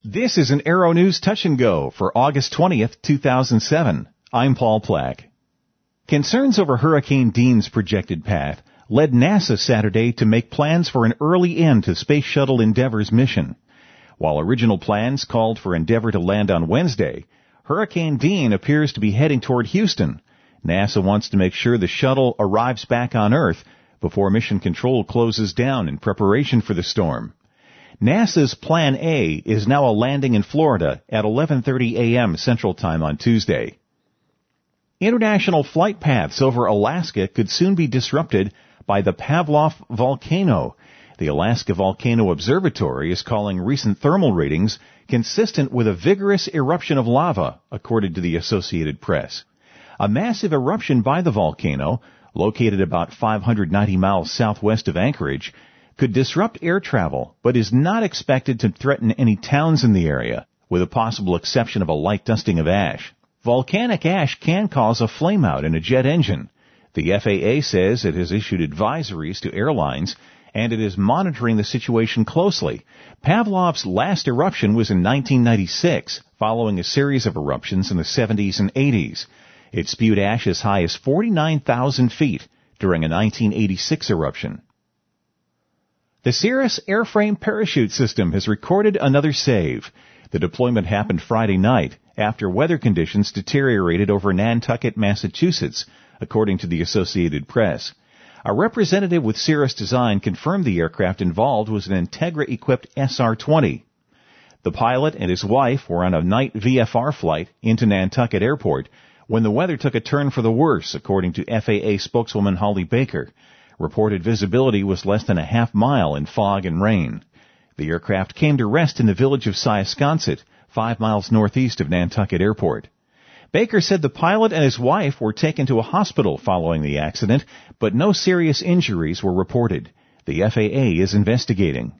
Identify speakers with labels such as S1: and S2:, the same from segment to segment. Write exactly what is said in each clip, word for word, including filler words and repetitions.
S1: This is an Aero News Touch and Go for August twentieth, two thousand seven. I'm Paul Plack. Concerns over Hurricane Dean's projected path led NASA Saturday to make plans for an early end to Space Shuttle Endeavour's mission. While original plans called for Endeavour to land on Wednesday, Hurricane Dean appears to be heading toward Houston. NASA wants to make sure the shuttle arrives back on Earth before mission control closes down in preparation for the storm. NASA's Plan A is now a landing in Florida at eleven thirty a.m. Central Time on Tuesday. International flight paths over Alaska could soon be disrupted by the Pavlov volcano. The Alaska Volcano Observatory is calling recent thermal readings consistent with a vigorous eruption of lava, according to the Associated Press. A massive eruption by the volcano, located about five hundred ninety miles southwest of Anchorage, could disrupt air travel, but is not expected to threaten any towns in the area, with a possible exception of a light dusting of ash. Volcanic ash can cause a flameout in a jet engine. The F A A says it has issued advisories to airlines, and it is monitoring the situation closely. Pavlov's last eruption was in nineteen ninety-six, following a series of eruptions in the seventies and eighties. It spewed ash as high as forty-nine thousand feet during a nineteen eighty-six eruption. The Cirrus airframe parachute system has recorded another save. The deployment happened Friday night after weather conditions deteriorated over Nantucket, Massachusetts, according to the Associated Press. A representative with Cirrus Design confirmed the aircraft involved was an Integra-equipped S R twenty. The pilot and his wife were on a night V F R flight into Nantucket Airport when the weather took a turn for the worse, according to F A A spokeswoman Holly Baker. Reported visibility was less than a half mile in fog and rain. The aircraft came to rest in the village of Siasconset, five miles northeast of Nantucket Airport. Baker said the pilot and his wife were taken to a hospital following the accident, but no serious injuries were reported. The F A A is investigating.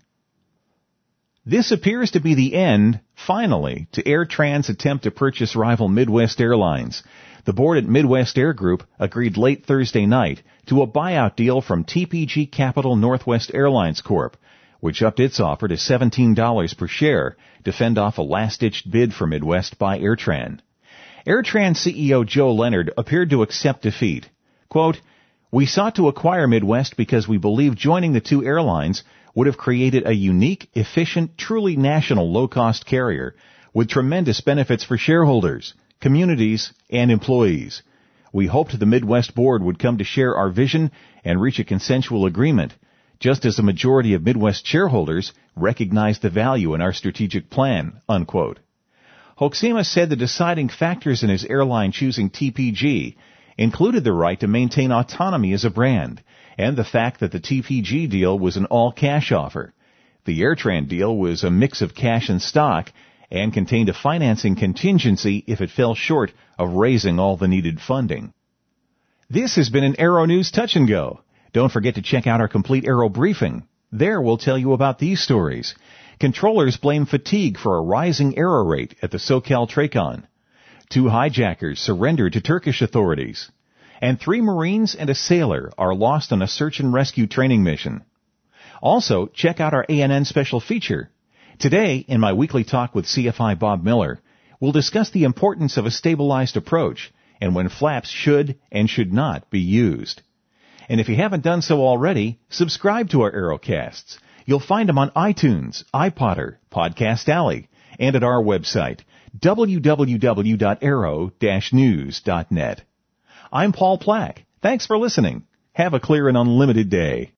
S1: This appears to be the end, finally, to AirTran's attempt to purchase rival Midwest Airlines. The board at Midwest Air Group agreed late Thursday night to a buyout deal from T P G Capital Northwest Airlines Corp, which upped its offer to seventeen dollars per share to fend off a last-ditch bid for Midwest by AirTran. AirTran C E O Joe Leonard appeared to accept defeat. Quote, "We sought to acquire Midwest because we believe joining the two airlines would have created a unique, efficient, truly national low-cost carrier with tremendous benefits for shareholders, communities, and employees. We hoped the Midwest board would come to share our vision and reach a consensual agreement, just as the majority of Midwest shareholders recognize the value in our strategic plan," unquote. Hoxima said the deciding factors in his airline choosing T P G included the right to maintain autonomy as a brand and the fact that the T P G deal was an all-cash offer. The AirTran deal was a mix of cash and stock and contained a financing contingency if it fell short of raising all the needed funding. This has been an Aero News Touch and Go. Don't forget to check out our complete Aero briefing. There we'll tell you about these stories. Controllers blame fatigue for a rising error rate at the SoCal TRACON. Two hijackers surrendered to Turkish authorities. And three Marines and a sailor are lost on a search and rescue training mission. Also, check out our A N N special feature. Today, in my weekly talk with C F I Bob Miller, we'll discuss the importance of a stabilized approach and when flaps should and should not be used. And if you haven't done so already, subscribe to our Aerocasts. You'll find them on iTunes, iPodder, Podcast Alley, and at our website, w w w dot aero dash news dot net. I'm Paul Plack. Thanks for listening. Have a clear and unlimited day.